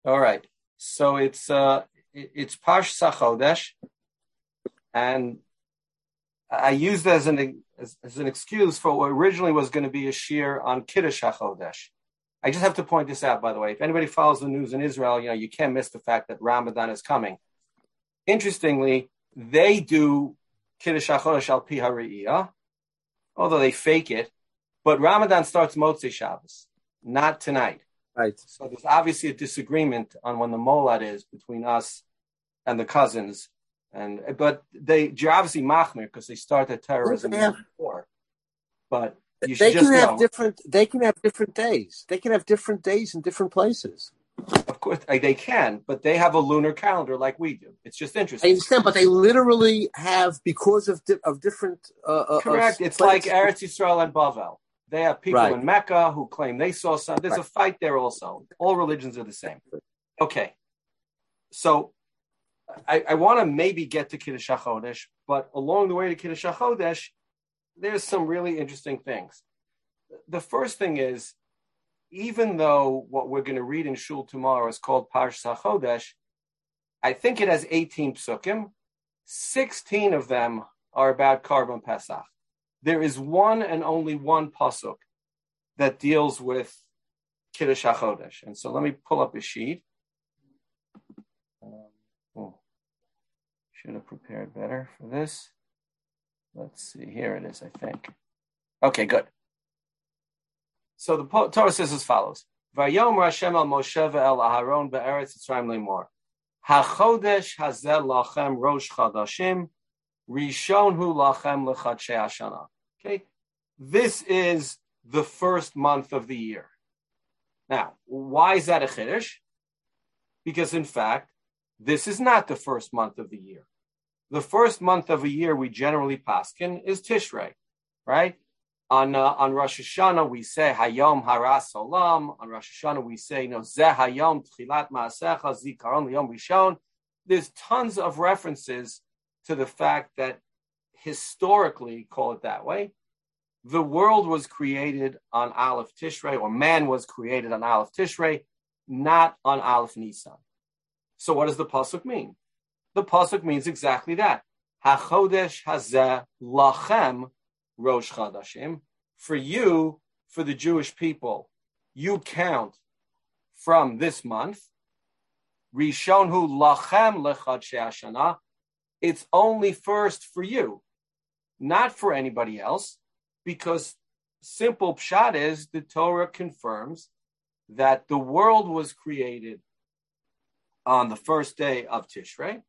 All right. So it's Parsha Chodesh, and I used as an excuse for what originally was going to be a shir on Kiddush HaChodesh. I just have to point this out, by the way. If anybody follows the news in Israel, you can't miss the fact that Ramadan is coming. Interestingly, they do Kiddush HaChodesh al Pi HaRe'iyah, although they fake it. But Ramadan starts Motzei Shabbos, not tonight. Right. So there's obviously a disagreement on when the molad is between us and the cousins. But you're obviously machmir because they started terrorism before. But you should they can have different days. They can have different days in different places. Of course, they can, but they have a lunar calendar like we do. It's just interesting. I understand, but they literally have, because of different... Correct. It's like Eretz Yisrael and Bavel. They have people in Mecca who claim they saw something. There's a fight there also. All religions are the same. Okay. So I want to maybe get to Kiddush HaChodesh, but along the way to Kiddush HaChodesh, there's some really interesting things. The first thing is, even though what we're going to read in Shul tomorrow is called Parsha HaChodesh, I think it has 18 psukim. 16 of them are about Karban Pesach. There is one and only one pasuk that deals with Kiddush HaChodesh. And so let me pull up a sheet. Should have prepared better for this. Let's see. Here it is, I think. Okay, good. So the Torah says as follows. Vayomer Hashem al Moshe ve'el Aharon be'eretz Yitzrayim lemor. HaChodesh hazeh lachem rosh chadashim. Rishon hu lachem lechatshei hashana. Okay, this is the first month of the year. Now, why is that a chiddush? Because in fact, this is not the first month of the year. The first month of a year we generally paskin is Tishrei, right? On Rosh Hashanah we say Hayom Haras Olam. On Rosh Hashanah we say Zeh Hayom Tchilat Maasecha Zikaron Liyom Rishon. There's tons of references to the fact that historically, call it that way, the world was created on Aleph Tishrei, or man was created on Aleph Tishrei, not on Aleph Nisan. So what does the pasuk mean? The pasuk means exactly that. HaChodesh hazeh lachem rosh chadashim. For you, for the Jewish people, you count from this month. Rishon hu lachem lechatshei hashana. It's only first for you, not for anybody else, because simple pshat is the Torah confirms that the world was created on the first day of Tishrei,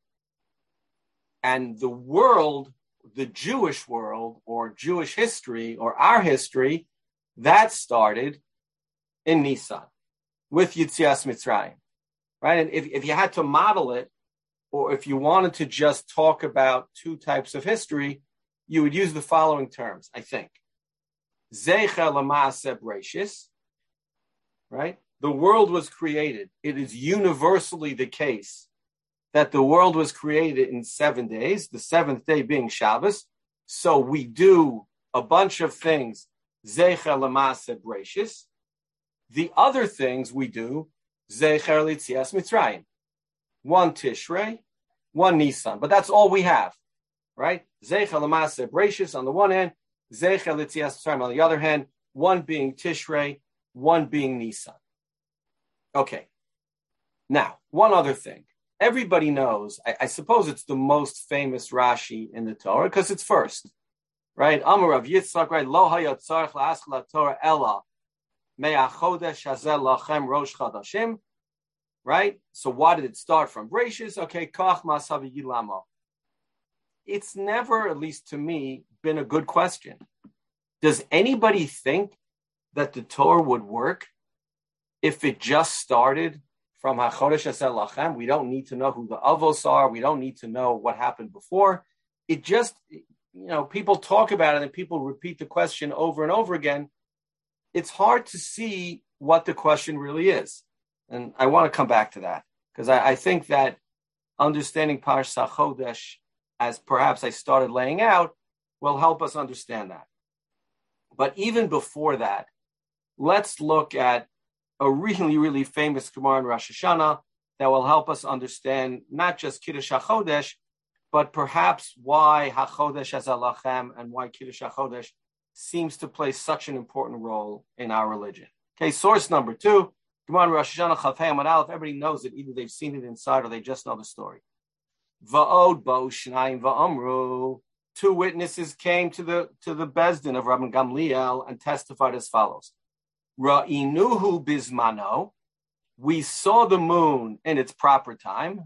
and the world, the Jewish world, or Jewish history, or our history, that started in Nisan with Yitzias Mitzrayim, right? And if you had to model it, or if you wanted to just talk about two types of history, you would use the following terms, I think. Zecher l'maaseh Bereishis, right? The world was created. It is universally the case that the world was created in 7 days, the seventh day being Shabbos. So we do a bunch of things, Zecher l'maaseh Bereishis. The other things we do, Zecher l'Yitzias Mitzrayim. One Tishrei, one Nisan. But that's all we have, right? Zecher l'maaseh Bereishis on the one hand, Zecher l'Yitzias Mitzrayim on the other hand, one being Tishrei, one being Nisan. Okay. Now, one other thing. Everybody knows, I suppose it's the most famous Rashi in the Torah because it's first, right? Amar Rav Yitzchak, right? Lo hayot tzarich la'aschel Torah ela me'achodesh hazeh lachem rosh chadashim, right? So why did it start from Bereishis? Okay, kach ma'asav yilamo. It's never, at least to me, been a good question. Does anybody think that the Torah would work if it just started from HaChodesh Hazeh Lachem? We don't need to know who the avos are. We don't need to know what happened before. It just, people talk about it and people repeat the question over and over again. It's hard to see what the question really is. And I want to come back to that because I think that understanding Parsha Chodesh, as perhaps I started laying out, will help us understand that. But even before that, let's look at a really, really famous Gemara in Rosh Hashanah, that will help us understand not just Kiddush HaChodesh, but perhaps why HaChodesh as Alachem and why Kiddush HaChodesh seems to play such an important role in our religion. Okay, source number 2, Gemara Rosh Hashanah Chaf Hey Amud Aleph. Everybody knows it. Either they've seen it inside or they just know the story. Va'od bo shnayim va'amru. 2 witnesses came to the Bezdin of Rabban Gamliel and testified as follows. Ra'inuhu bizmano. We saw the moon in its proper time.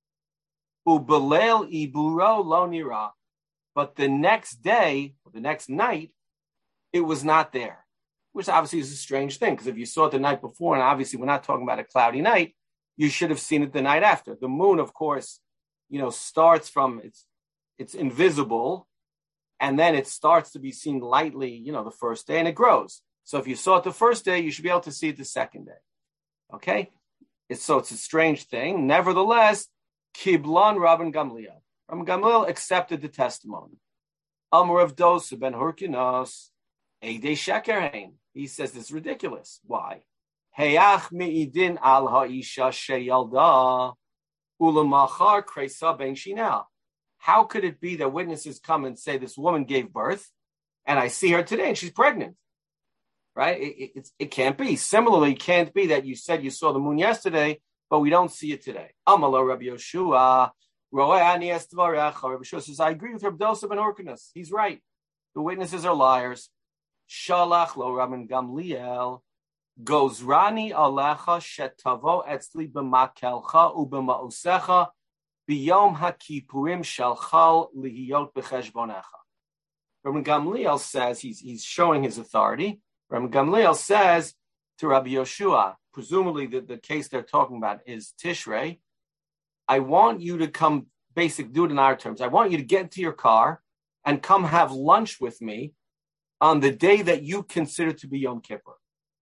Ubelel iburo lo nira. But the next day, or the next night, it was not there. Which obviously is a strange thing, because if you saw it the night before, and obviously we're not talking about a cloudy night, you should have seen it the night after. The moon, of course, starts from, it's invisible, and then it starts to be seen lightly, the first day, and it grows. So if you saw it the first day, you should be able to see it the second day. Okay? It's a strange thing. Nevertheless, Kiblon Rabban Gamliel. Rabban Gamliel accepted the testimony. Amar of Dosa ben Hurkinos, Eidei Shekerhein. He says this is ridiculous. Why? Heyach mi'idin al ha'isha sheyalda ulamachar kreisa ben shinel. How could it be that witnesses come and say this woman gave birth and I see her today and she's pregnant? Right? It can't be. Similarly, it can't be that you said you saw the moon yesterday, but we don't see it today. Amalo Rabbi Yoshua. Rabbi Yoshua says, I agree with Rabbi Dosa ben Hurkinos. He's right. The witnesses are liars. Shalach lo Rabban Gamliel. Gozrani alecha shetavo etzli b'makelcha ub'ma'usecha b'yom ha'kipurim shalchal lihiyot b'cheshbonecha. Rabban Gamliel says, he's showing his authority. Rabban Gamliel says to Rabbi Yoshua, presumably the case they're talking about is Tishrei, I want you to come, do it in our terms. I want you to get into your car and come have lunch with me on the day that you consider to be Yom Kippur.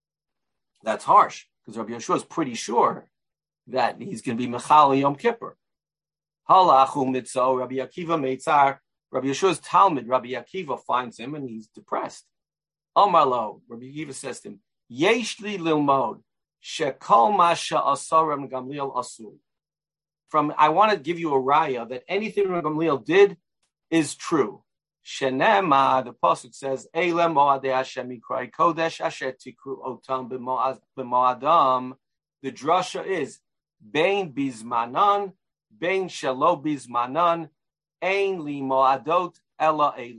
That's harsh, because Rabbi Yoshua is pretty sure that he's going to be Mechal Yom Kippur. Halachu mitzo, Rabbi Akiva meitzar. Rabbi Yoshua's Talmud, Rabbi Akiva finds him and he's depressed. Omarlo, Rabbi Akiva says to him, Yesh li lilmod, shekol ma she'asar Rabban Gamliel asur. I want to give you a raya that anything Rabban Gamliel did is true. Shenema, the pasuk says, Eile moadei Hashem mikrai kodesh asher tikru otam b'moadam. The drasha is, Bein bizmanan, bein shelo bizmanan, ein li moadot ela elu.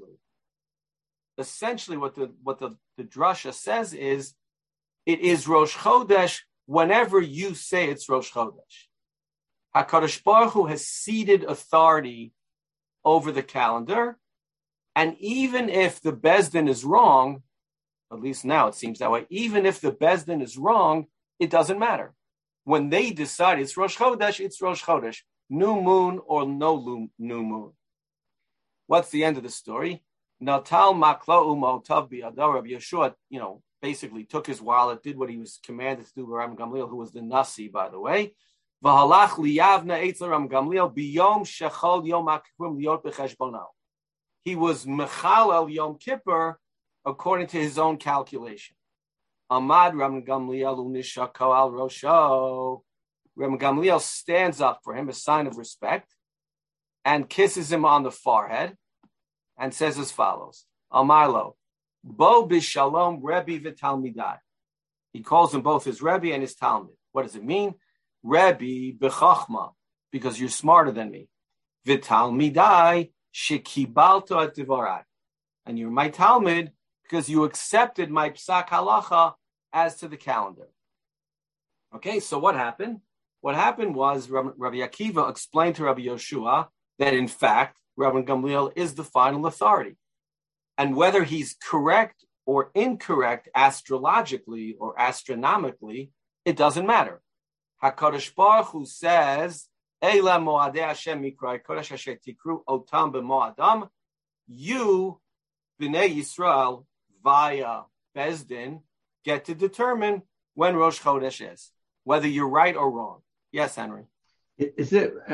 Essentially, what the drasha says is, it is Rosh Chodesh whenever you say it's Rosh Chodesh. HaKadosh Baruch Hu has ceded authority over the calendar, and even if the Bezdin is wrong, at least now it seems that way, even if the Bezdin is wrong, it doesn't matter. When they decide it's Rosh Chodesh, it's Rosh Chodesh. New moon or no new moon. What's the end of the story? Natal maklo umotav bi'adar. Rabbi Yeshua, basically took his wallet, did what he was commanded to do with Rabban Gamliel, who was the Nasi, by the way. V'halach liyavna eitzel Rabban Gamliel biyom shechol yom ha'kippurim liot b'cheshbono. He was mechalel Yom Kippur according to his own calculation. Amad Rabban Gamliel unishako al rosho. Rabban Gamliel stands up for him, a sign of respect, and kisses him on the forehead, and says as follows: Amarlo, bo bishalom Rebbe v'talmidai. He calls him both his Rebbe and his Talmud. What does it mean? Rebbe b'chachma, because you're smarter than me. V'talmidai shekibalto et divarai, and you're my Talmud because you accepted my psak halacha as to the calendar. Okay, so what happened? What happened was Rabbi Akiva explained to Rabbi Yoshua that in fact Rabban Gamliel is the final authority, and whether he's correct or incorrect astrologically or astronomically, it doesn't matter. HaKadosh Baruch Hu says, Eila moadei Hashem mikrai kodesh asher tikru otam b'moadam. You, Bnei Yisrael, via Bezdin, get to determine when Rosh Chodesh is, whether you're right or wrong. Yes, Henry. It's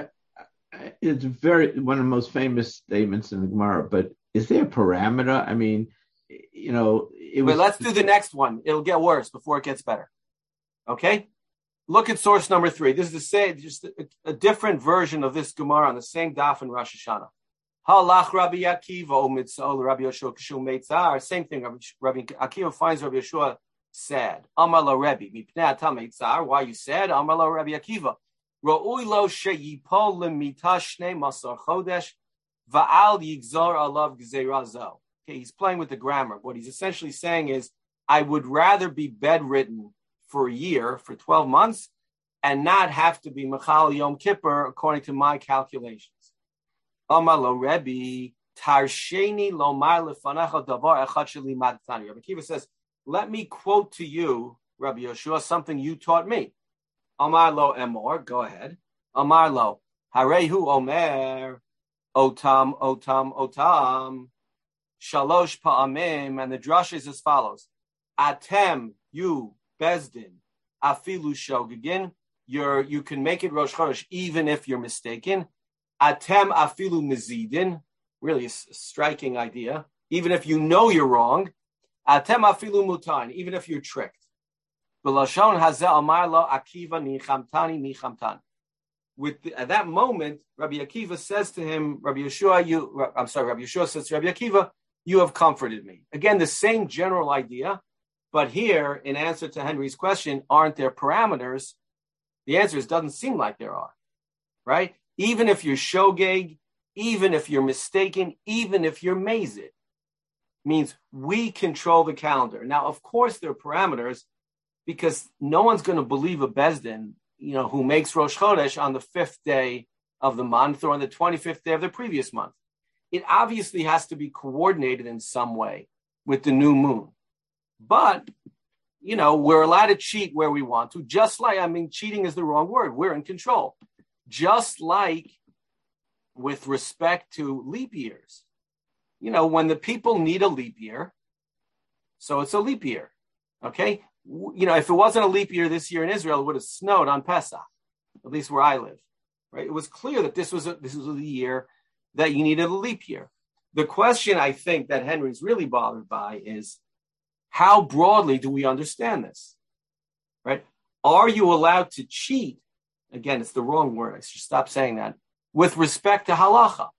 one of the most famous statements in the Gemara, but is there a parameter? I mean, let's do the next one. It'll get worse before it gets better. Okay? Look at source number 3. This is the same, just a different version of this Gemara on the same daf in Rosh Hashanah. Halach Rabbi Akiva o mitzol Rabbi Yeshua kishu meitzar. Same thing. Rabbi Akiva finds Rabbi Yeshua sad. Amar lo Rebbe mipnei atam meitzar. Why are you sad? Amar lo Rabbi Akiva. Ro'ui lo sheyipol lemita shnei masar chodesh va'al yigzor alav gzeira zo. Okay, he's playing with the grammar. What he's essentially saying is, I would rather be bedridden for a year, for 12 months, and not have to be Mechal Yom Kippur according to my calculations. Amar lo Rebbe, tarsheni lomar lefanecha davar echad sheli madtani. Rabbi Akiva says, let me quote to you, Rabbi Yeshua, something you taught me. Amar lo emor, go ahead. Amar lo, harehu omer, otam, otam, otam, shalosh pa'amim, and the drush is as follows. Atem, you, Bezdin, afilu shogegin, you can make it Rosh Chodesh even if you're mistaken. Atem afilu mizidin, really a striking idea. Even if you know you're wrong. Atem afilu mutain, even if you're tricked. B'lashon hazeh amar lo Akiva nichamtani nichamtani. At that moment, Rabbi Akiva says to him, Rabbi Yeshua says to Rabbi Akiva, you have comforted me. Again, the same general idea. But here, in answer to Henry's question, aren't there parameters? The answer is, doesn't seem like there are, right? Even if you're shogeg, even if you're mistaken, even if you're mazid, means we control the calendar. Now, of course, there are parameters because no one's going to believe a Bezdin, who makes Rosh Chodesh on the 5th day of the month or on the 25th day of the previous month. It obviously has to be coordinated in some way with the new moon. But, we're allowed to cheat where we want to, just like, cheating is the wrong word. We're in control. Just like with respect to leap years. When the people need a leap year, so it's a leap year, okay? If it wasn't a leap year this year in Israel, it would have snowed on Pesach, at least where I live, right? It was clear that this was a year that you needed a leap year. The question I think that Henry's really bothered by is, how broadly do we understand this, right? Are you allowed to cheat? Again, it's the wrong word. I should stop saying that. With respect to halacha,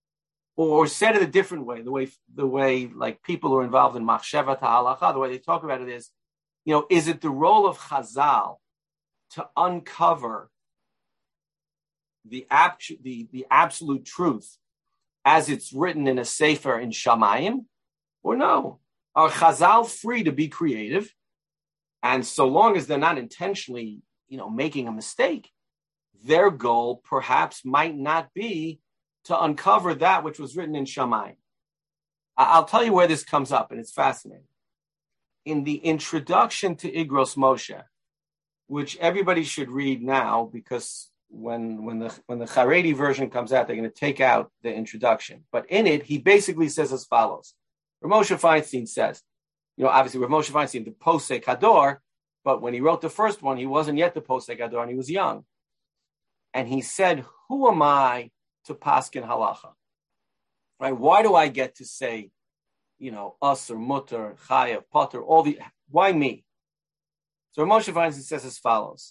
or said it a different way, the way like people who are involved in machsheva to halacha, the way they talk about it is, is it the role of Chazal to uncover the absolute truth as it's written in a sefer in Shamayim, or no? Are Chazal free to be creative? And so long as they're not intentionally, making a mistake, their goal perhaps might not be to uncover that which was written in Shamayim. I'll tell you where this comes up, and it's fascinating. In the introduction to Igros Moshe, which everybody should read now, because when the Haredi version comes out, they're going to take out the introduction. But in it, he basically says as follows. Rav Moshe Feinstein says, obviously Rav Moshe Feinstein, the Posek Hador, but when he wrote the first one, he wasn't yet the Posek Hador, and he was young. And he said, who am I to paskin halacha? Right? Why do I get to say, us or mutter, chayav, potter, why me? So Rav Moshe Feinstein says as follows.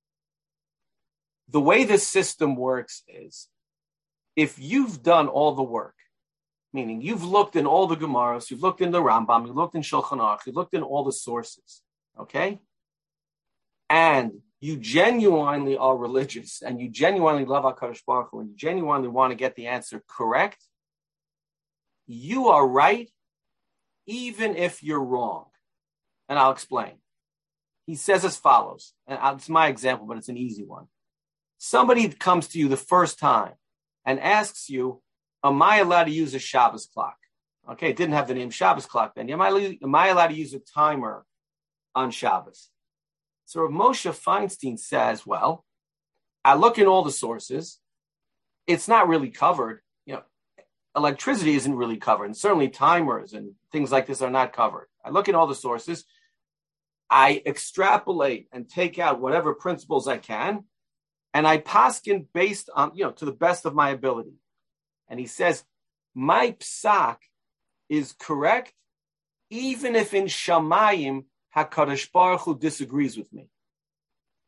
The way this system works is, if you've done all the work, meaning you've looked in all the Gemaras, you've looked in the Rambam, you've looked in Shulchan Aruch, you've looked in all the sources, okay? And you genuinely are religious, and you genuinely love HaKadosh Baruch Hu, and you genuinely want to get the answer correct, you are right, even if you're wrong. And I'll explain. He says as follows, and it's my example, but it's an easy one. Somebody comes to you the first time and asks you, am I allowed to use a Shabbos clock? Okay, it didn't have the name Shabbos clock then. Am I allowed to use a timer on Shabbos? So Rav Moshe Feinstein says, well, I look in all the sources. It's not really covered. Electricity isn't really covered. And certainly timers and things like this are not covered. I look in all the sources. I extrapolate and take out whatever principles I can. And I paskin based on, to the best of my ability. And he says, my psak is correct, even if in Shamayim, HaKadosh Baruch Hu disagrees with me.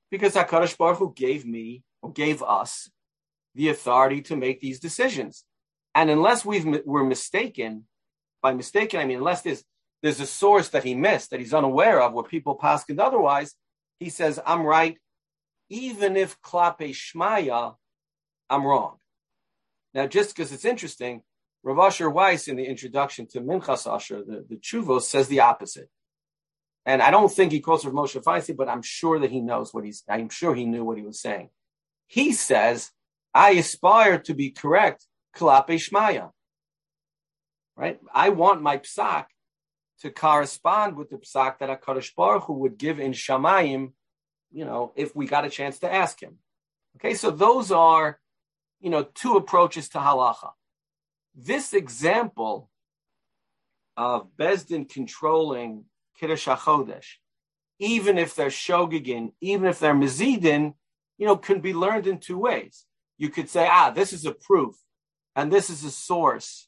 Because HaKadosh Baruch Hu gave me, or gave us, the authority to make these decisions. And unless we're mistaken, by mistaken, I mean, unless there's a source that he missed, that he's unaware of, where people paskin otherwise, he says, I'm right, even if klape shmaya, I'm wrong. Now, just because it's interesting, Rav Asher Weiss, in the introduction to Minchas Asher, the Chuvos, says the opposite. And I don't think he quotes Rav Moshe Feinstein, but I'm sure that he knows I'm sure he knew what he was saying. He says, I aspire to be correct, klape shmaya. Right? I want my psak to correspond with the psak that HaKadosh Baruch Hu would give in Shamayim, if we got a chance to ask him. Okay, so those are, two approaches to halacha. This example of Bezdin controlling Kiddush HaChodesh, even if they're shogegin, even if they're mezidin, can be learned in two ways. You could say, this is a proof, and this is a source.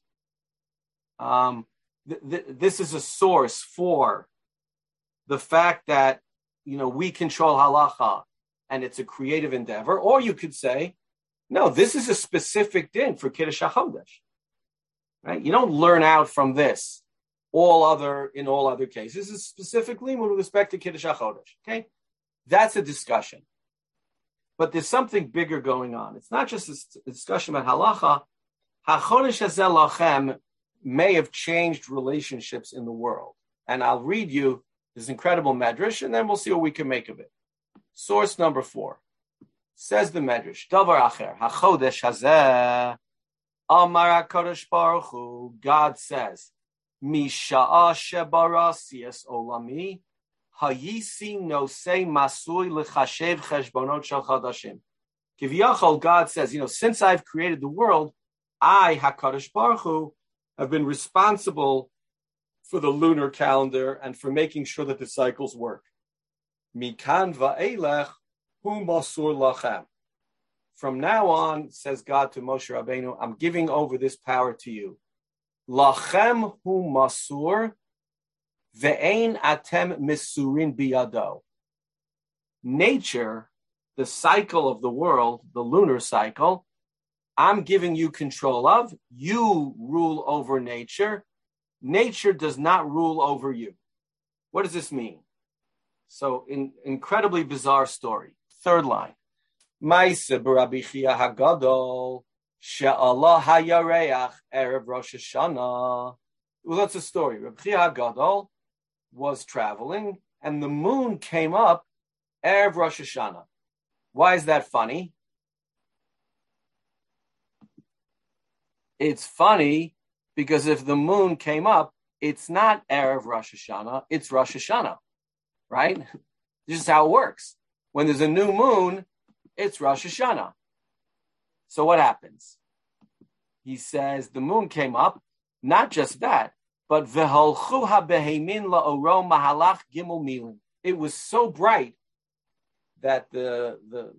This is a source for the fact that, we control halacha, and it's a creative endeavor. Or you could say, no, this is a specific din for Kiddush HaChodesh. Right? You don't learn out from this in all other cases. It's specifically with respect to Kiddush HaChodesh. Okay? That's a discussion. But there's something bigger going on. It's not just a discussion about halacha. HaChodesh Hazel Lachem may have changed relationships in the world. And I'll read you this incredible medrash, and then we'll see what we can make of it. Source number 4. Says the medrash, Davar Acher, HaChodesh Hazeh, Amar HaKadosh Baruch Hu, God says, Misha'a shebara siyas olami, hayisi nosei masui lechashev cheshbonot shel chadashim. Kiviyachol, God says, since I've created the world, I, HaKadosh Baruch Hu, have been responsible for the lunar calendar and for making sure that the cycles work. Mikan va'elech hu masur lachem. From now on, says God to Moshe Rabbeinu, I'm giving over this power to you. Lachem hu masur ve'ein atem misurin biyado. Nature, the cycle of the world, the lunar cycle, I'm giving you control of. You rule over nature. Nature does not rule over you. What does this mean? So, incredibly bizarre story. Third line. Ma'aseh b'Rabbi Chia Hagadol she'ala hayareach erev Rosh Hashanah. Well, that's a story. Rabbi Chia Hagadol was traveling, and the moon came up erev Rosh Hashanah. Why is that funny? It's funny because if the moon came up, it's not erev Rosh Hashanah, it's Rosh Hashanah, right? This is how it works. When there's a new moon, it's Rosh Hashanah. So what happens? He says the moon came up, not just that, but v'holchu habehemin la'oro mahalach gimel milin. It was so bright that the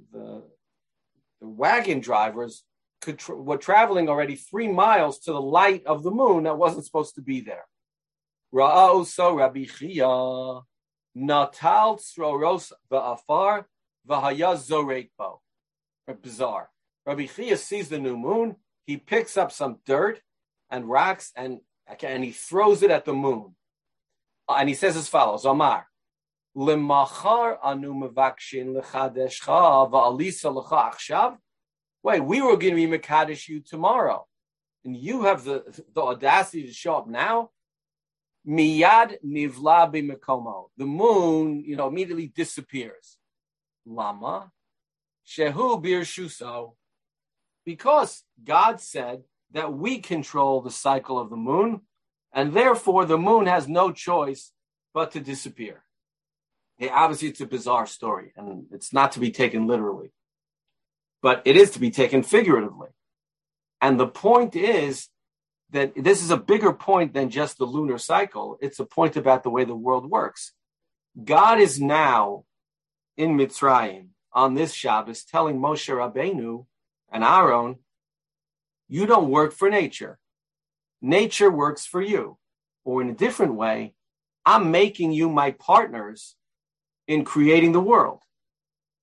wagon drivers were traveling already 3 miles to the light of the moon that wasn't supposed to be there. Ra'au so Rabbi Chia natal tzroros va'afar v'haya zorekbo. Bizarre. Rabbi Chia sees the new moon. He picks up some dirt and rocks and he throws it at the moon. And he says as follows: Omar, lemachar anu mevakshin lechadeshcha va'alisa lecha achshav. Wait, we were going to be mekadesh you tomorrow, and you have the audacity to show up now? Miyad nivla b'mekomo. The moon, immediately disappears. Lama shehu birshuso. Because God said that we control the cycle of the moon, and therefore the moon has no choice but to disappear. Obviously, it's a bizarre story, and it's not to be taken literally. But it is to be taken figuratively. And the point is that this is a bigger point than just the lunar cycle. It's a point about the way the world works. God is now in Mitzrayim on this Shabbos telling Moshe Rabbeinu and Aaron, you don't work for nature. Nature works for you. Or in a different way, I'm making you my partners in creating the world.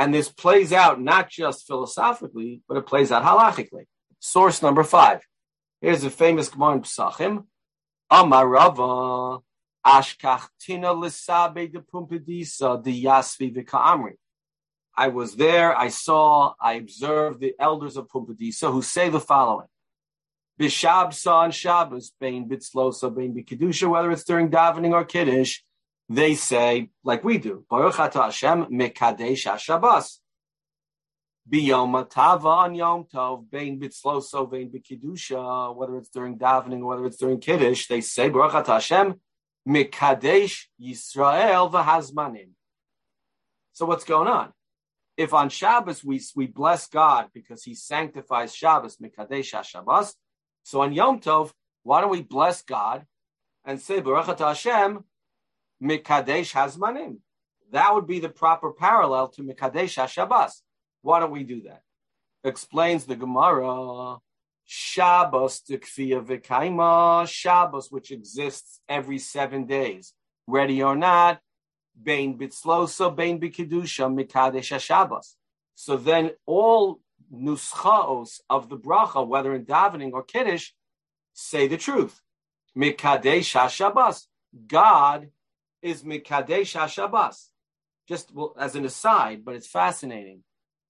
And this plays out not just philosophically, but it plays out halachically. Source number 5. Here's a famous Gemara in Pesachim. Amar Rava Ashkachtina Lisabe de Pumbedisa de Yasvi V'Ka'amri. I was there, I observed the elders of Pumbedisa who say the following. Bishabsa on Shabbos, Bein Bitzlosa, Bein B'Kedusha, whether it's during davening or Kiddush, they say, like we do, Baruch Atah Hashem Mekadesh HaShabbos. Biyom Tava on Yom Tov, Bein Bitzloso, Bein B'Kedusha, whether it's during davening or whether it's during Kiddush, they say, Baruch Atah Hashem Mekadesh Yisrael V'Hazmanim. So what's going on? If on Shabbos we bless God because He sanctifies Shabbos, Mekadesh HaShabbos, so on Yom Tov, why don't we bless God and say, Baruch Atah Hashem, Mikadesh Hazmanim? That would be the proper parallel to Mikadesh HaShabbos. Why don't we do that? Explains the Gemara, Shabbos T'Kfiya V'Kaima, Shabbos, which exists every 7 days, ready or not, Bein Bitzlosa, Bein B'Kedusha, Mikadesh HaShabbos. So then all nuschaos of the bracha, whether in davening or kiddush, say the truth. Mikadesh HaShabbos. God is Mikadesh HaShabbos. Just as an aside, but it's fascinating.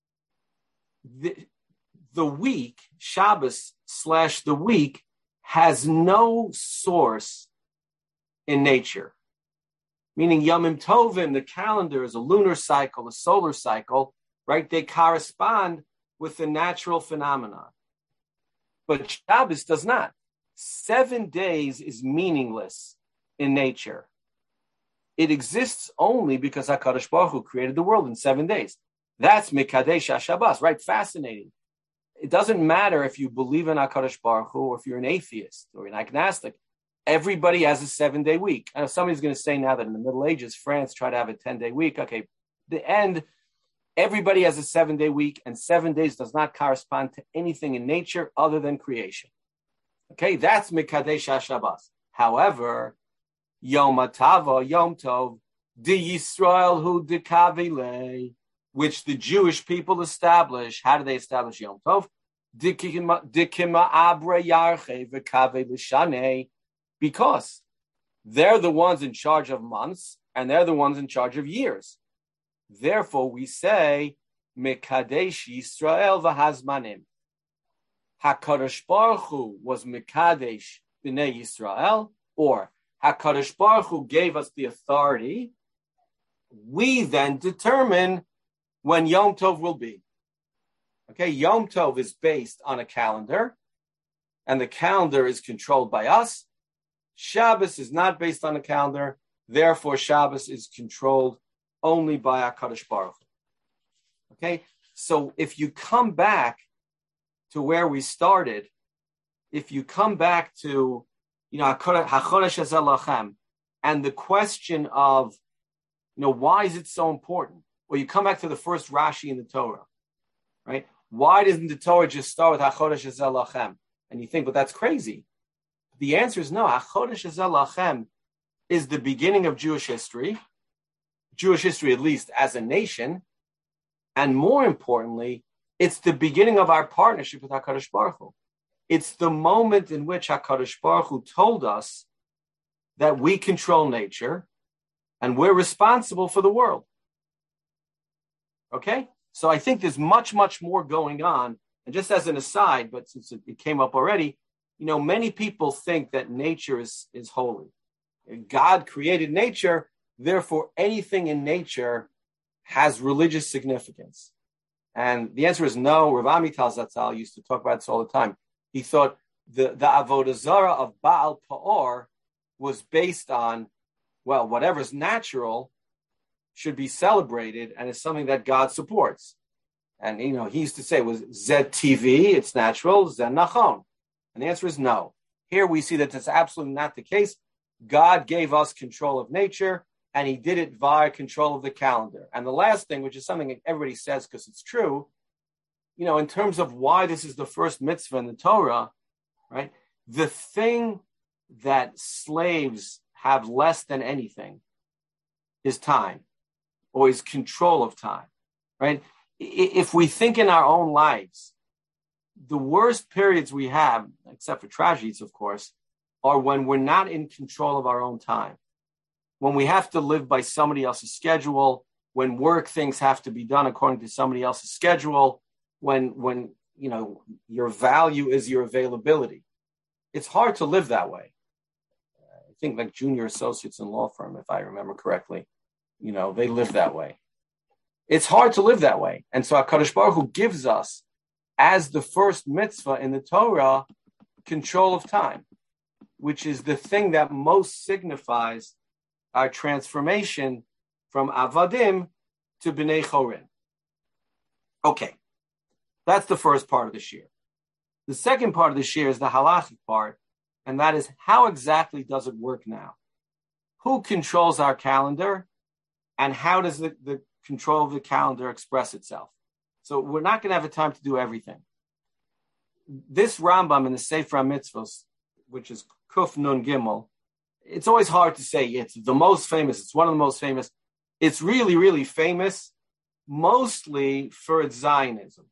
The week, Shabbos / the week, has no source in nature. Meaning Yomim Tovim, the calendar, is a lunar cycle, a solar cycle, right? They correspond with the natural phenomenon. But Shabbos does not. 7 days is meaningless in nature. It exists only because HaKadosh Baruch Hu created the world in 7 days. That's Mikadesh HaShabbos, right? Fascinating. It doesn't matter if you believe in HaKadosh Baruch Hu or if you're an atheist or an agnostic. Everybody has a 7-day week. I know somebody's going to say now that in the Middle Ages, France tried to have a 10-day week. Okay, the end, everybody has a 7-day week, and 7 days does not correspond to anything in nature other than creation. Okay, that's Mikadesh HaShabbos. However, Yom Atava, Yom Tov, Di Yisrael Hu Dekavile, which the Jewish people establish. How do they establish Yom Tov? Dikima Abra Yarche V'Kave L'Shanei, because they're the ones in charge of months and they're the ones in charge of years. Therefore, we say, Mekadesh Yisrael V'Hazmanim. HaKadosh Baruch Hu was Mekadesh B'nei Yisrael, or HaKadosh Baruch Hu gave us the authority. We then determine when Yom Tov will be. Okay, Yom Tov is based on a calendar, and the calendar is controlled by us. Shabbos is not based on a calendar, therefore Shabbos is controlled only by HaKadosh Baruch Hu. Okay, so if you come back to where we started, if you come back to, HaChodesh Hazel Lachem, and the question of, why is it so important? Well, you come back to the first Rashi in the Torah, right? Why doesn't the Torah just start with HaChodesh Hazel Lachem? And you think, but that's crazy. The answer is no. HaChodesh Hazel Lachem is the beginning of Jewish history at least as a nation, and more importantly, it's the beginning of our partnership with HaKadosh Baruch Hu. It's the moment in which HaKadosh Baruch Hu told us that we control nature and we're responsible for the world. Okay? So I think there's much, much more going on. And just as an aside, but since it came up already, many people think that nature is holy. God created nature, therefore anything in nature has religious significance. And the answer is no. Rav Amital Zatzal used to talk about this all the time. He thought the Avodah Zarah of Baal Pa'or was based on, whatever's natural should be celebrated and is something that God supports. And, he used to say it was Zed TV, it's natural, Zed Nachon. And the answer is no. Here we see that that's absolutely not the case. God gave us control of nature, and he did it via control of the calendar. And the last thing, which is something that everybody says because it's true, in terms of why this is the first mitzvah in the Torah, right? The thing that slaves have less than anything is time, or is control of time, right? If we think in our own lives, the worst periods we have, except for tragedies, of course, are when we're not in control of our own time, when we have to live by somebody else's schedule, when work things have to be done according to somebody else's schedule, when your value is your availability. It's hard to live that way. I think like junior associates in law firm, if I remember correctly, they live that way. It's hard to live that way. And so HaKadosh Baruch Hu gives us, as the first mitzvah in the Torah, control of time, which is the thing that most signifies our transformation from Avadim to Bnei Chorin. Okay, that's the first part of the shir. The second part of the shir is the halachic part, and that is, how exactly does it work now? Who controls our calendar, and how does the control of the calendar express itself? So we're not going to have the time to do everything. This Rambam in the Sefer HaMitzvos, which is Kuf Nun Gimel, it's always hard to say it's the most famous. It's one of the most famous. It's really, really famous, mostly for its Zionism.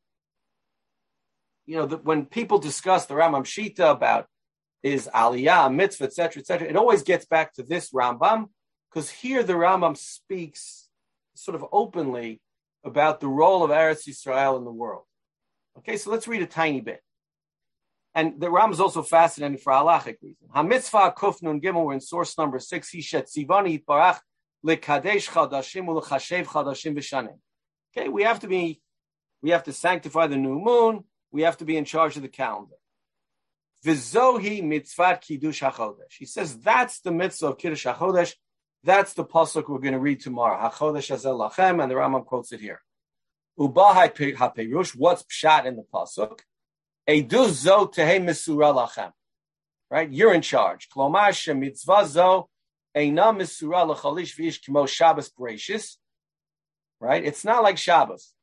When people discuss the Rambam Shita about is Aliyah, mitzvah, etc., it always gets back to this Rambam, because here the Rambam speaks sort of openly about the role of Eretz Yisrael in the world. Okay, so let's read a tiny bit. And the Rambam is also fascinating for halachic reason. HaMitzvah Kuf Nun Gimel, we're in source number 6. He shet tzivani yitbarach lekadesh chadashim ulechashev chadashim v'shanim. Okay, we have to sanctify the new moon. We have to be in charge of the calendar. V'zohi mitzvat kiddush hachodesh. He says that's the mitzvah of kiddush hachodesh. That's the pasuk we're going to read tomorrow. Hachodesh hazel lachem, and the Rambam quotes it here. Uba haperush. What's pshat in the pasuk? Edu zo tehei misura lachem. Right, you're in charge. Klomar shemitzvah zo eina misura lachalish v'ish kimo Shabbos Bereshis. Right, it's not like Shabbos.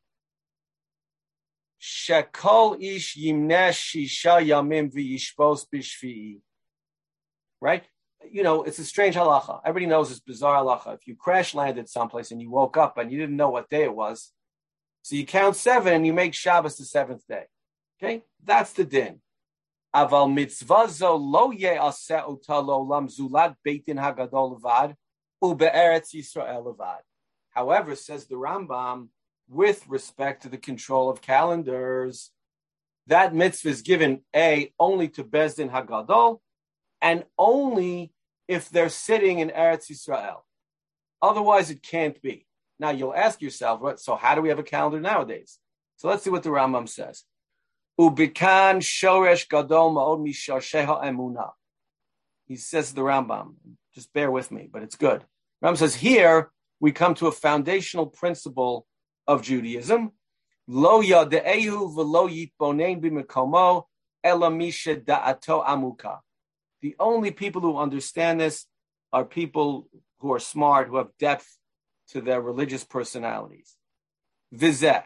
Shekol ish yimneh shisha yamim v'yishbos b'shvi'i. Right? It's a strange halacha. Everybody knows it's bizarre halacha. If you crash landed someplace and you woke up and you didn't know what day it was, so you count 7 and you make Shabbos the 7th day. Okay? That's the din. Aval mitzvah zo lo ye'aseh ota lo'olam zulad beitin hagadol levad ube'eretz Yisrael levad. However, says the Rambam, with respect to the control of calendars, that mitzvah is given only to Beis Din Hagadol, and only if they're sitting in Eretz Yisrael. Otherwise, it can't be. Now, you'll ask yourself, so how do we have a calendar nowadays? So let's see what the Rambam says. Ubikan shoresh gadol ma'od misharsheha emunah. He says the Rambam, just bear with me, but it's good. Rambam says, here we come to a foundational principle of Judaism. Lo yade'ehu v'lo yitbonein b'mekomo ela misha da'ato amuka. The only people who understand this are people who are smart, who have depth to their religious personalities. Vizeh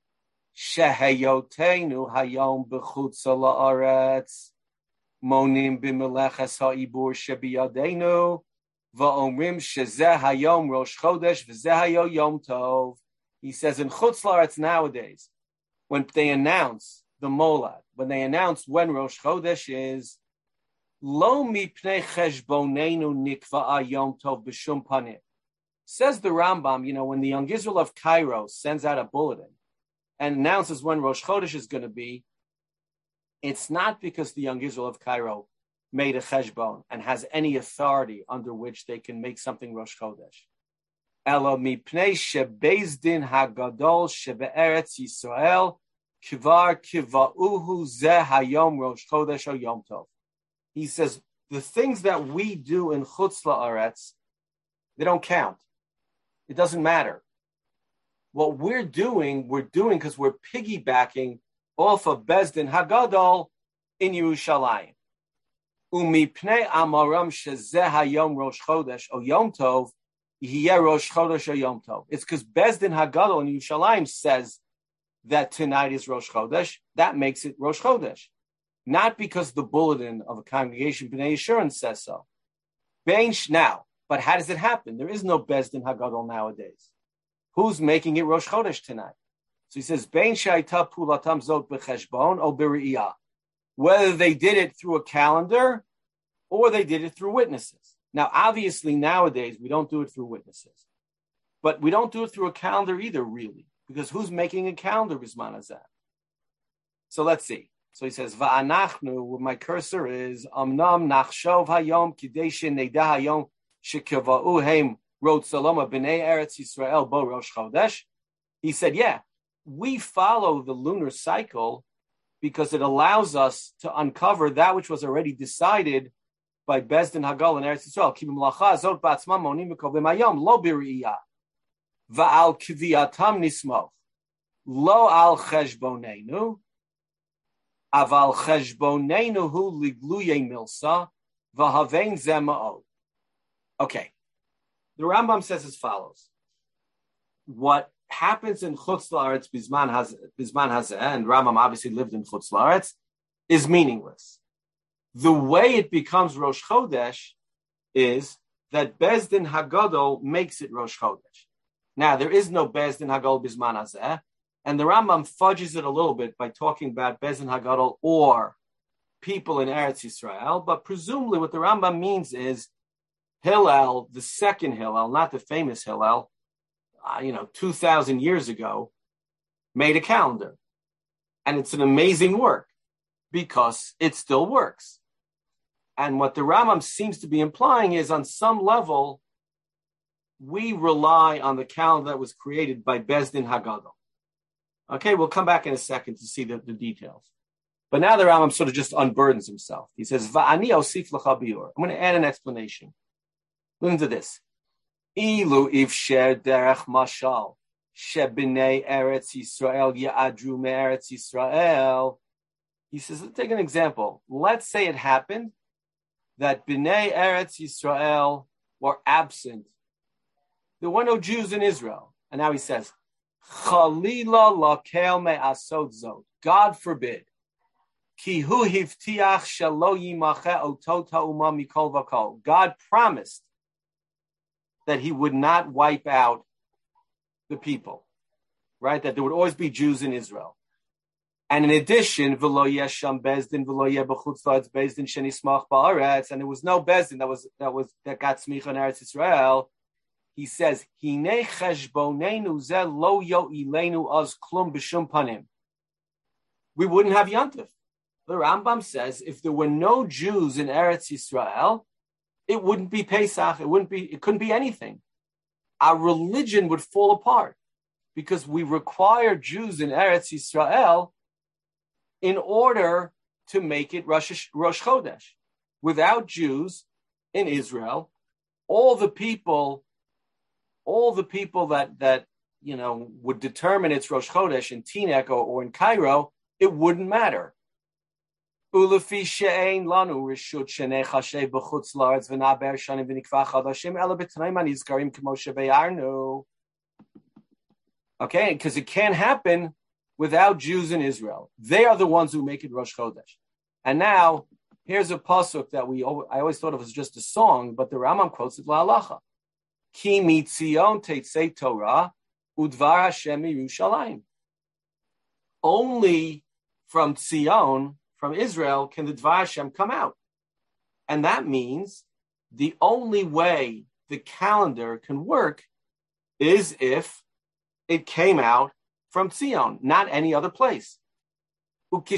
shehayotenu hayom b'chutz la'aretz monim b'meleches ha'ibur shebiyadenu va'omrim shezeh hayom rosh chodesh v'zeh hayom yom tov. He says in Chutz La'aretz nowadays, when they announce the Molad, when they announce when Rosh Chodesh is, Lo mipnei cheshbonenu nikva'a yom tov b'shum panim. Says the Rambam, when the Young Israel of Cairo sends out a bulletin and announces when Rosh Chodesh is going to be, it's not because the Young Israel of Cairo made a cheshbon and has any authority under which they can make something Rosh Chodesh. Elo mipnei shebeis din hagadol shebe'eretz Yisrael kvar kiva'uhu zeh hayom Rosh Chodesh or Yom Tov. He says the things that we do in Chutz La'aretz, they don't count. It doesn't matter. What we're doing because we're piggybacking off of Beis Din Hagadol in Yerushalayim. Umipnei amaram shezeh hayom Rosh Chodesh or Yom Tov. Rosh Chodesh or Yom Tov. It's because Beis Din Hagadol in Yerushalayim says that tonight is Rosh Chodesh. That makes it Rosh Chodesh. Not because the bulletin of a congregation, B'nai Yeshurun, says so. Now, but how does it happen? There is no Beis Din Hagadol nowadays. Who's making it Rosh Chodesh tonight? So he says, Bein shaita pulatam zot b'cheshbon o b're'iyah. Whether they did it through a calendar or they did it through witnesses. Now, obviously, nowadays, we don't do it through witnesses. But we don't do it through a calendar either, really, because who's making a calendar bisman hazeh? So let's see. So he says, Va'anachnu, where my cursor is, Amnam nachshov hayom kideshin neda hayom shekava'u heim wrote Saloma b'nei Eretz Yisrael bo Rosh Chodesh. He said, yeah, we follow the lunar cycle because it allows us to uncover that which was already decided by Bezdin Hagal and Eretz Yisrael. Ki b'mlacha zot ba'atzma monim v'kovim hayom lo b'ri'iyah va'al kviyatam nismoch lo al cheshboneinu aval cheshboneinu hu ligluye milsa v'havein zema'od. Okay, the Rambam says as follows: what happens in Chutz La'aretz Bizman Hazeh, and Rambam obviously lived in Chutz La'aretz, is meaningless. The way it becomes Rosh Chodesh is that Bezdin Hagadol makes it Rosh Chodesh. Now, there is no Bezdin Hagadol Bizman Hazeh, and the Rambam fudges it a little bit by talking about Bezdin Hagadol or people in Eretz Yisrael, but presumably what the Rambam means is Hillel, the second Hillel, not the famous Hillel, 2,000 years ago, made a calendar. And it's an amazing work because it still works. And what the Rambam seems to be implying is on some level, we rely on the calendar that was created by Bezdin Hagadol. Okay, we'll come back in a second to see the details. But now the Rambam sort of just unburdens himself. He says, Va'ani osif l'cha biur. I'm going to add an explanation. Listen to this. Ilu ifsher derech mashal shebinei Eretz Yisrael ya'adru me'eretz Yisrael. He says, let's take an example. Let's say it happened that Bnei Eretz Yisrael were absent. There were no Jews in Israel. And now he says, Chalila lakel me'asod zot. God forbid. Ki hu hivtiach shelo yimache otot ha'uma mikol v'kol. God promised that he would not wipe out the people, right? That there would always be Jews in Israel. And in addition, v'lo yesham bezdin v'lo yeh b'chutz la'aretz bezdin shenismach ba'aretz, and there was no bezdin that got smicha in Eretz Yisrael. He says, Hinei cheshboneinu ze lo yo'ilenu az klum b'shum panim. We wouldn't have Yontif. The Rambam says if there were no Jews in Eretz Yisrael, it wouldn't be Pesach. It couldn't be anything. Our religion would fall apart because we require Jews in Eretz Yisrael in order to make it Rosh Chodesh. Without Jews in Israel, all the people that would determine its Rosh Chodesh in Teaneck or in Cairo, it wouldn't matter. Okay, because it can't happen without Jews in Israel. They are the ones who make it Rosh Chodesh. And now, here's a pasuk that I always thought of as just a song, but the Rambam quotes it la'alacha. Ki mitzion teitzei Torah udvar Hashem Yerushalayim. Only from Tzion, from Israel, can the Dvar Hashem come out. And that means the only way the calendar can work is if it came out from Tzion, not any other place. When the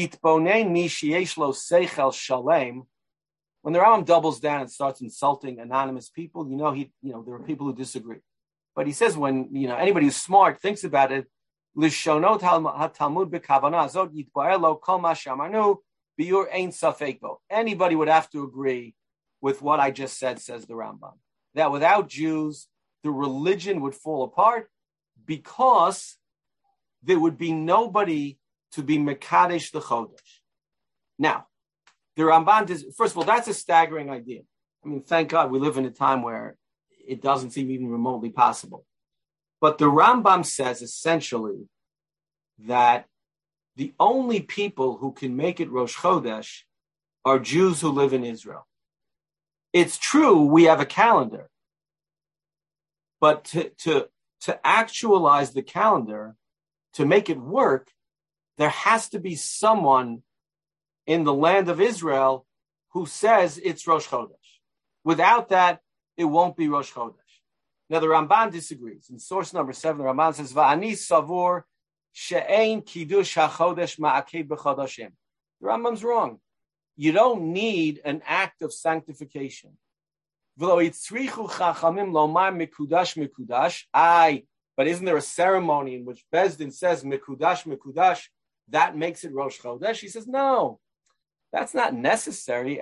Rambam doubles down and starts insulting anonymous people, there are people who disagree. But he says when anybody who's smart thinks about it, Lishonot ha-Talmud b'kavana azot yitbaer lo kol ma she'amarnu biur ein safek bo. Anybody would have to agree with what I just said, says the Rambam, that without Jews, the religion would fall apart because there would be nobody to be Mekadesh the Chodesh. Now, the Ramban does, first of all, that's a staggering idea. I mean, thank God we live in a time where it doesn't seem even remotely possible. But the Rambam says essentially that the only people who can make it Rosh Chodesh are Jews who live in Israel. It's true, we have a calendar. But to actualize the calendar to make it work, there has to be someone in the land of Israel who says it's Rosh Chodesh. Without that, it won't be Rosh Chodesh. Now, the Ramban disagrees. In source number 7, the Ramban says, Va'ani savur she'ein kiddush hachodesh ma'akeh b'chodashim. The Rambam's wrong. You don't need an act of sanctification. But isn't there a ceremony in which Bezdin says Mekudash, Mekudash, that makes it Rosh Chodesh? He says, no, that's not necessary.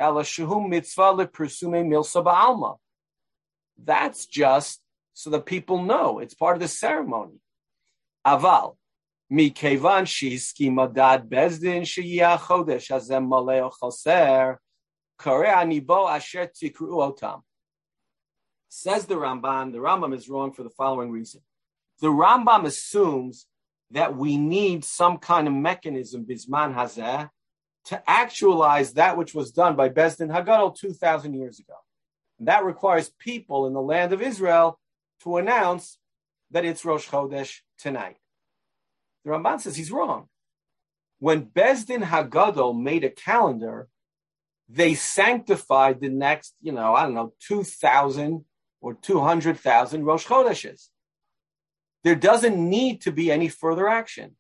That's just so that people know. It's part of the ceremony. Aval. Mikevan shiskima dad bezdin sheyah chodesh hazem maleo choser kare anibo asher tikru otam. Says the Rambam is wrong for the following reason. The Rambam assumes that we need some kind of mechanism bisman hazeh to actualize that which was done by Bezdin Hagadol 2,000 years ago. And that requires people in the land of Israel to announce that it's Rosh Chodesh tonight. The Ramban says he's wrong. When Bezdin Hagadol made a calendar, they sanctified the next, 2,000 or 200,000 Rosh Chodeshes. There doesn't need to be any further action.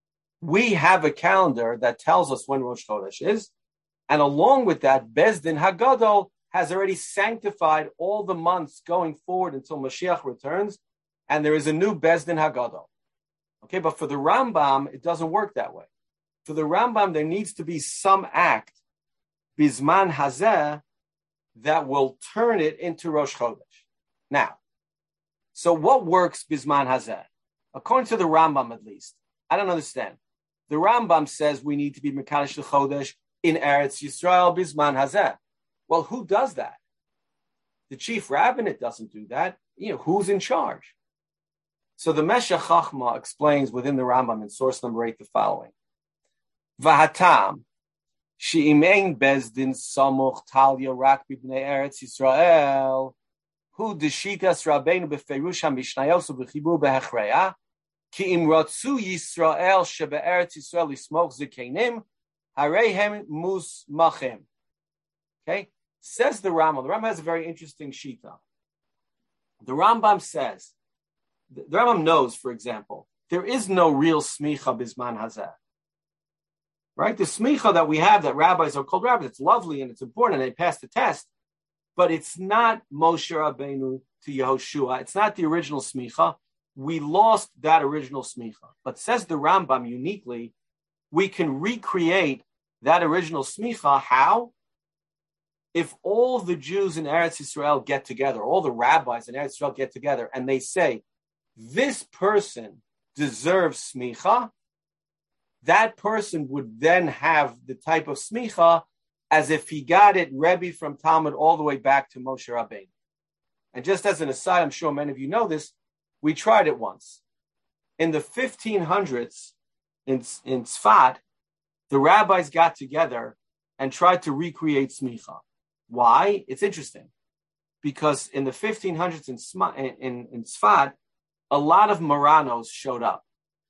We have a calendar that tells us when Rosh Chodesh is, and along with that, Bezdin Hagadol has already sanctified all the months going forward until Mashiach returns, and there is a new Bezdin Hagadol. Okay, but for the Rambam, it doesn't work that way. For the Rambam, there needs to be some act, Bisman Hazeh, that will turn it into Rosh Chodesh. Now, so what works Bisman Hazeh? According to the Rambam, at least, I don't understand. The Rambam says we need to be Mekadosh Chodesh in Eretz Yisrael Bisman Hazeh. Well, who does that? The chief rabbinate doesn't do that. Who's in charge? So the Meshech Chachma explains within the Rambam in source number 8 the following. Vahatam, she'imein bezdin samuch talya rak b'bnei Eretz Yisrael, hu deshitas rabbeinu b'ferush ha'mishnayos u'b'chibur b'hechreya, ki im ratzu Yisrael shebe'eretz Yisrael lismoch zikenim, hareihem musmachim. Okay? Says the Rambam. The Rambam has a very interesting shita. The Rambam says, the Rambam knows, for example, there is no real smicha bisman hazeh. Right? The smicha that we have, that rabbis are called rabbis, it's lovely and it's important and they pass the test, but it's not Moshe Rabbeinu to Yehoshua. It's not the original smicha. We lost that original smicha. But says the Rambam uniquely, we can recreate that original smicha. How? If all the Jews in Eretz Yisrael get together, all the rabbis in Eretz Yisrael get together, and they say, this person deserves smicha, that person would then have the type of smicha as if he got it Rebbe from Talmud all the way back to Moshe Rabbeinu. And just as an aside, I'm sure many of you know this, we tried it once. In the 1500s in Tzfat, the rabbis got together and tried to recreate smicha. Why? It's interesting. Because in the 1500s in Tzfat, a lot of Moranos showed up.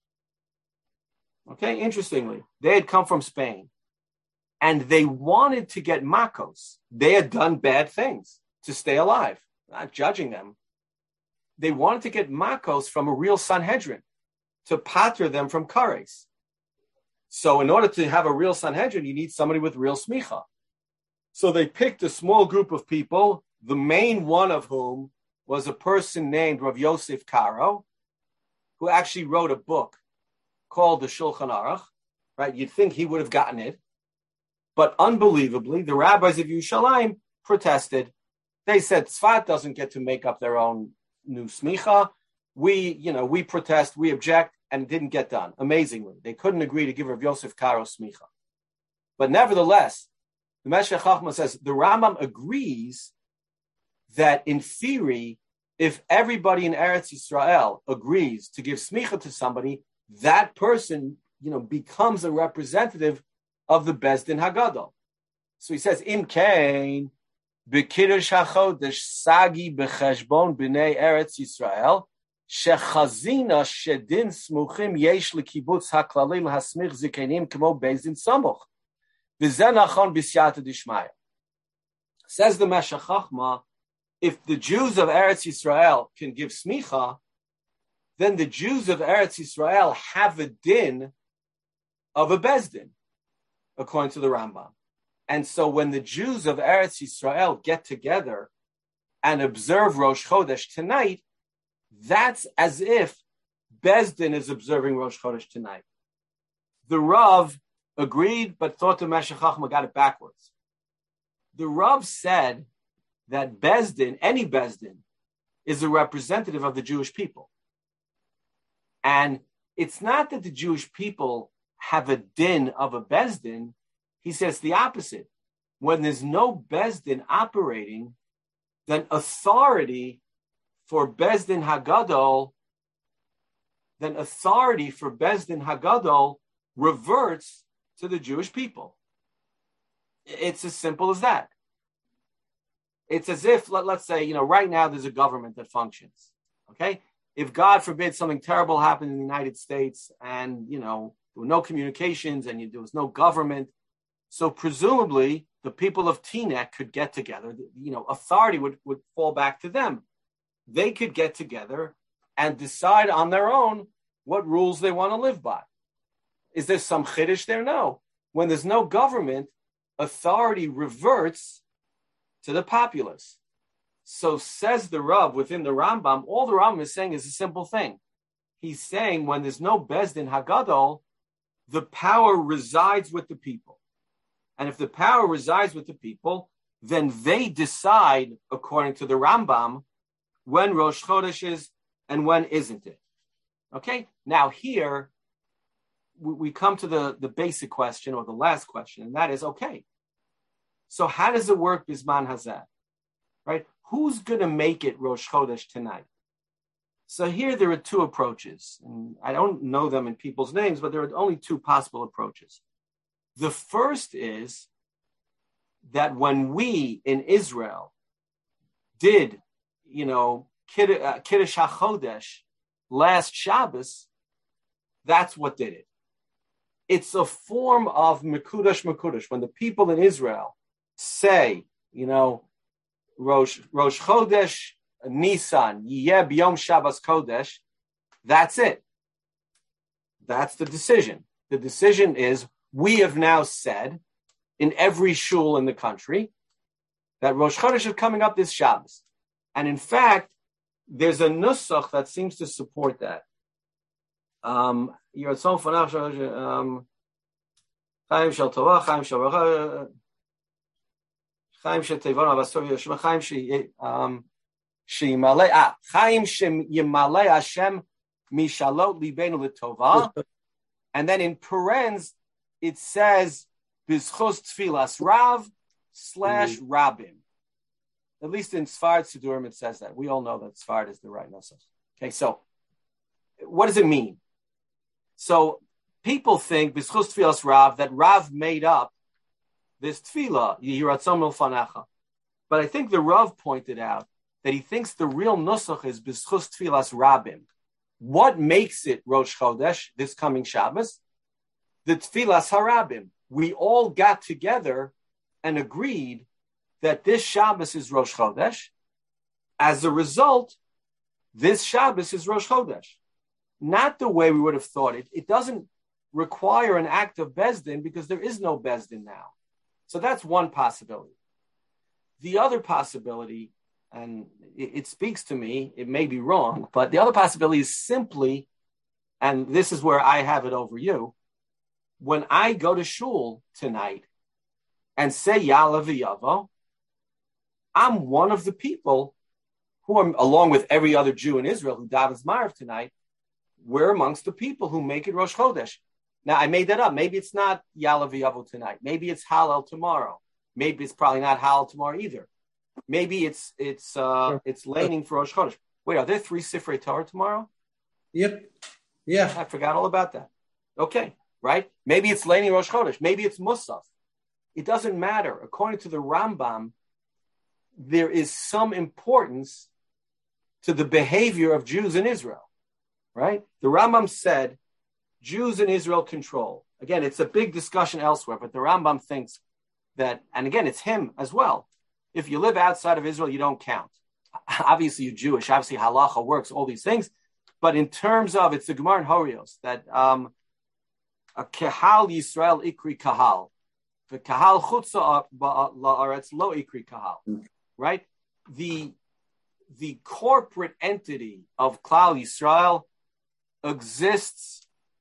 Okay, interestingly, they had come from Spain and they wanted to get makos. They had done bad things to stay alive. Not judging them. They wanted to get makos from a real Sanhedrin to pater them from kares. So in order to have a real Sanhedrin, you need somebody with real smicha. So they picked a small group of people, the main one of whom was a person named Rav Yosef Karo, who actually wrote a book called the Shulchan Aruch, right? You'd think he would have gotten it. But unbelievably, the rabbis of Yerushalayim protested. They said, Tzfat doesn't get to make up their own new smicha. We protest, we object, and it didn't get done. Amazingly. They couldn't agree to give Rav Yosef Karo smicha. But nevertheless, the Meshech Chachma says, the Rambam agrees that in theory, if everybody in Eretz Yisrael agrees to give smicha to somebody, that person, becomes a representative of the Bezdin Hagadol. So he says, Im Kain, B'Kiddush HaChodesh Sagi B'Cheshbon B'nei Eretz Yisrael, Shechazina shedin smuchim yesh lekibutz haklali lahasmich zikenim kmo bezdin samuch. V'zen achon b'siyata d'shmaya. Says the Meshech Chochmah, if the Jews of Eretz Yisrael can give smicha, then the Jews of Eretz Yisrael have a din of a bezdin, according to the Rambam. And so when the Jews of Eretz Yisrael get together and observe Rosh Chodesh tonight, that's as if Bezdin is observing Rosh Chodesh tonight. The Rav agreed, but thought the Meshech Chochmah got it backwards. The Rav said that Bezdin, any Bezdin, is a representative of the Jewish people. And it's not that the Jewish people have a din of a Bezdin. He says the opposite. When there's no Bezdin operating, then authority for Bezdin Hagadol reverts to the Jewish people. It's as simple as that. It's as if, let's say, right now there's a government that functions. Okay? If God forbid something terrible happened in the United States and, there were no communications and there was no government, so presumably the people of Teaneck could get together. Authority would fall back to them. They could get together and decide on their own what rules they want to live by. Is there some chiddush there? No. When there's no government, authority reverts to the populace. So says the Rav within the Rambam, all the Rambam is saying is a simple thing. He's saying when there's no Bezdin Hagadol, the power resides with the people. And if the power resides with the people, then they decide, according to the Rambam, when Rosh Chodesh is and when isn't it. Okay? Now here, we come to the basic question, or the last question, and that is, okay, so how does it work Bisman Hazeh? Right? Who's going to make it Rosh Chodesh tonight? So here there are two approaches. And I don't know them in people's names, but there are only two possible approaches. The first is that when we in Israel did, Kiddush HaChodesh last Shabbos, that's what did it. It's a form of Mekudash. When the people in Israel say, Rosh Chodesh Nisan, Yeh B'Yom Shabbos Kodesh, that's it. That's the decision. The decision is, we have now said in every shul in the country that Rosh Chodesh is coming up this Shabbos. And in fact, there's a nusach that seems to support that. Chaim Shel Torah, Chaim Shel Bracha, Chaim Shel Tevon, Chaim Sheyimalei, Chaim Sheyimalei Hashem Mishalot Libeinu L'Tova. And then in parens, it says, Bizchos Tfilas Rav / Rabim. At least in Sfard Sidurim, it says that. We all know that Sfard is the right nusach. Okay, so what does it mean? So people think, Bizchos Tfilas Rav, that Rav made up this tefillah, Yiratzon Milfanecha. But I think the Rav pointed out that he thinks the real nusach is Bizchos Tfilas Rabim. What makes it Rosh Chodesh this coming Shabbos? The Tfilas Harabim. We all got together and agreed that this Shabbos is Rosh Chodesh. As a result, this Shabbos is Rosh Chodesh. Not the way we would have thought it. It doesn't require an act of Bezdin because there is no Bezdin now. So that's one possibility. The other possibility, and it speaks to me, it may be wrong, but the other possibility is simply, and this is where I have it over you, when I go to shul tonight and say Ya'aleh V'Yavo, I'm one of the people who are, along with every other Jew in Israel who davens Ma'ariv tonight, we're amongst the people who make it Rosh Chodesh. Now, I made that up. Maybe it's not Ya'aleh V'Yavo tonight. Maybe it's Hallel tomorrow. Maybe it's probably not Hallel tomorrow either. Maybe it's laning for Rosh Chodesh. Wait, are there 3 Sifrei Torah tomorrow? Yep. Yeah. I forgot all about that. Okay, right? Maybe it's laning Rosh Chodesh. Maybe it's Musaf. It doesn't matter. According to the Rambam, there is some importance to the behavior of Jews in Israel, right? The Rambam said Jews in Israel control. Again, it's a big discussion elsewhere, but the Rambam thinks that, and again, it's him as well. If you live outside of Israel, you don't count. Obviously, you're Jewish. Obviously, halacha works, all these things. But in terms of, it's the Gemara in Horios that a kahal Yisrael ikri kahal, the kahal chutza la'aretz lo ikri kahal, right? The corporate entity of Klal Yisrael exists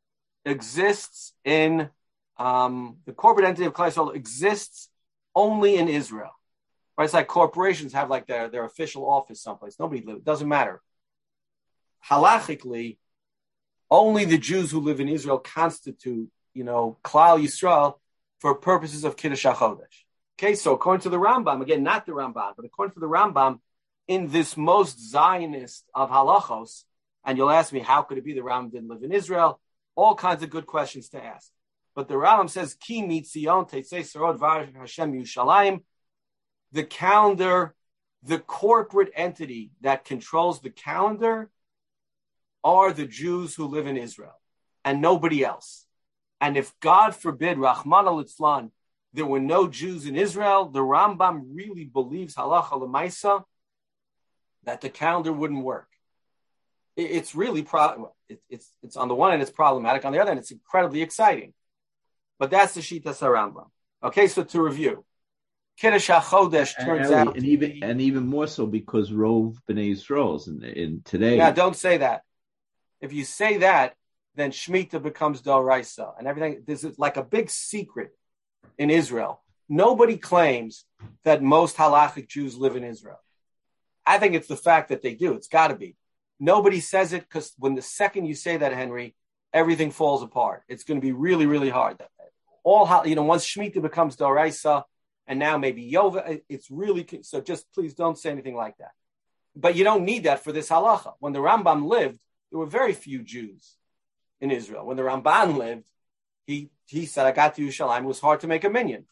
in the corporate entity of Klal Yisrael exists only in Israel. Right? It's like corporations have like their official office someplace. Nobody lives. It doesn't matter. Halachically, only the Jews who live in Israel constitute, Klal Yisrael for purposes of Kiddush HaChodesh. Okay, so according to the Rambam, again, not the Ramban, but according to the Rambam, in this most Zionist of halachos, and you'll ask me, how could it be the Rambam didn't live in Israel? All kinds of good questions to ask. But the Rambam says, Ki mitzion teitzei sarod var Hashem Yushalayim. The calendar, the corporate entity that controls the calendar are the Jews who live in Israel and nobody else. And if God forbid, Rahman al-Itzlan, there were no Jews in Israel, the Rambam really believes, halacha l'maisa, that the calendar wouldn't work. It's really, it's on the one hand, it's problematic. On the other hand, it's incredibly exciting. But that's the Shitas HaRambam. Okay, so to review. Kiddush HaChodesh turns out... And even more so because Rov B'nai Yisrael in today... Yeah, don't say that. If you say that, then Shemitah becomes Doraisa. And everything, this is like a big secret in Israel. Nobody claims that most halachic Jews live in Israel. I think it's the fact that they do. It's got to be. Nobody says it because when the second you say that, Henry, everything falls apart. It's going to be really, really hard. Once Shemitah becomes Doraisa, and now maybe Yova, it's really, so just please don't say anything like that. But you don't need that for this halacha. When the Rambam lived, there were very few Jews in Israel. When the Ramban lived, he said, I got to Yerushalayim, it was hard to make a minyan.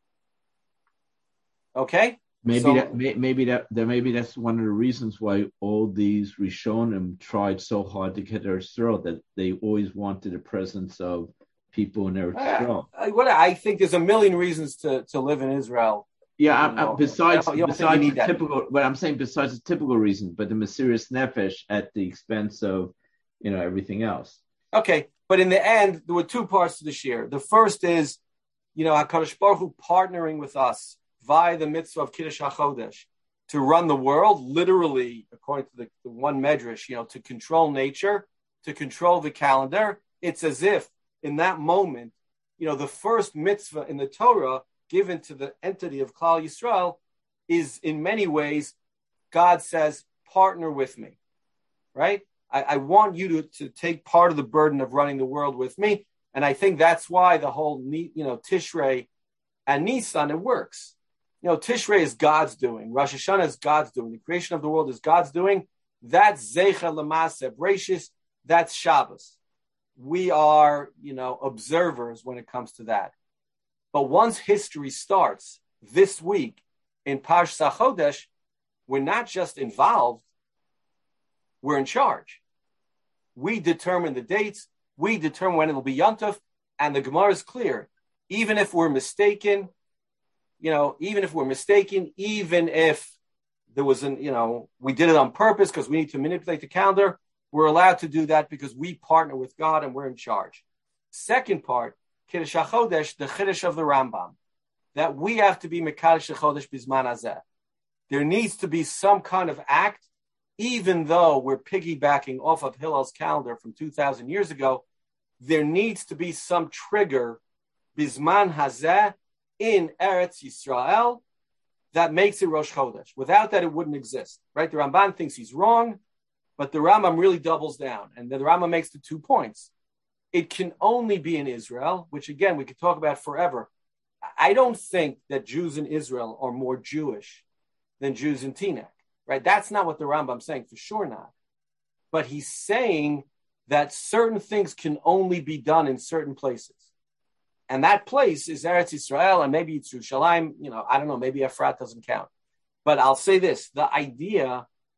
Okay? Maybe that's one of the reasons why all these Rishonim tried so hard to get their throat, that they always wanted the presence of people in Eretz Yisrael. I think there's a million reasons to live in Israel. Yeah, besides the typical, but I'm saying besides the typical reasons, but the Mesiras Nefesh at the expense of, everything else. Okay, but in the end, there were two parts to the shir. The first is, HaKadosh Baruch Hu partnering with us via the mitzvah of Kiddush HaChodesh to run the world, literally, according to the one medrash, to control nature, to control the calendar. It's as if in that moment, the first mitzvah in the Torah given to the entity of Klal Yisrael is in many ways, God says, partner with me, right? I want you to take part of the burden of running the world with me. And I think that's why the whole, Tishrei and Nisan, it works. Tishrei is God's doing. Rosh Hashanah is God's doing. The creation of the world is God's doing. That's Zeicha L'Maaseh Bereishis. That's Shabbos. We are, observers when it comes to that. But once history starts this week in Parshas HaChodesh, we're not just involved, we're in charge. We determine the dates, we determine when it'll be Yom Tov, and the Gemara is clear. Even if we're mistaken, even if there was we did it on purpose because we need to manipulate the calendar, we're allowed to do that because we partner with God and we're in charge. Second part, Kiddush HaChodesh, the Chiddush of the Rambam, that we have to be Mekadosh HaChodesh Bizman Hazeh. There needs to be some kind of act, even though we're piggybacking off of Hillel's calendar from 2,000 years ago, there needs to be some trigger, Bizman Hazeh, in Eretz Yisrael, that makes it Rosh Chodesh. Without that, it wouldn't exist, right? The Ramban thinks he's wrong, but the Rambam really doubles down. And the Rambam makes the 2 points. It can only be in Israel, which again, we could talk about forever. I don't think that Jews in Israel are more Jewish than Jews in Teaneck, right? That's not what the Rambam's saying, for sure not. But he's saying that certain things can only be done in certain places. And that place is Eretz Yisrael, and maybe it's Yerushalayim, I don't know, maybe Efrat doesn't count. But I'll say this, the idea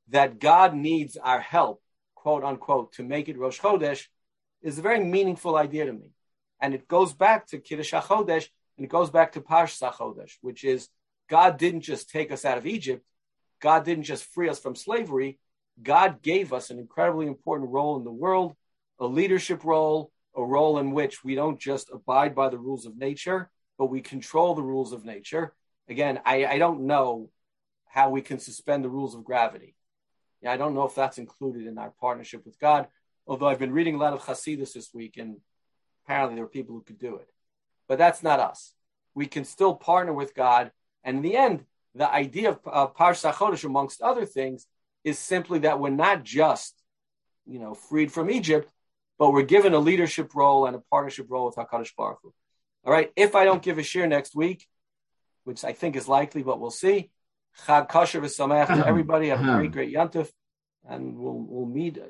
that God needs our help, quote unquote, to make it Rosh Chodesh is a very meaningful idea to me. And it goes back to Kiddush HaChodesh, and it goes back to Parshas HaChodesh, which is God didn't just take us out of Egypt. God didn't just free us from slavery. God gave us an incredibly important role in the world, a leadership role, a role in which we don't just abide by the rules of nature, but we control the rules of nature. Again, I don't know how we can suspend the rules of gravity. I don't know if that's included in our partnership with God, although I've been reading a lot of Hasidus this week, and apparently there are people who could do it. But that's not us. We can still partner with God. And in the end, the idea of Parshas HaChodesh, amongst other things, is simply that we're not just, freed from Egypt, but we're given a leadership role and a partnership role with HaKadosh Baruch Hu. All right, if I don't give a shir next week, which I think is likely, but we'll see, Chag Kosher v'Sameach to everybody. Have a great Yontif, and we'll meet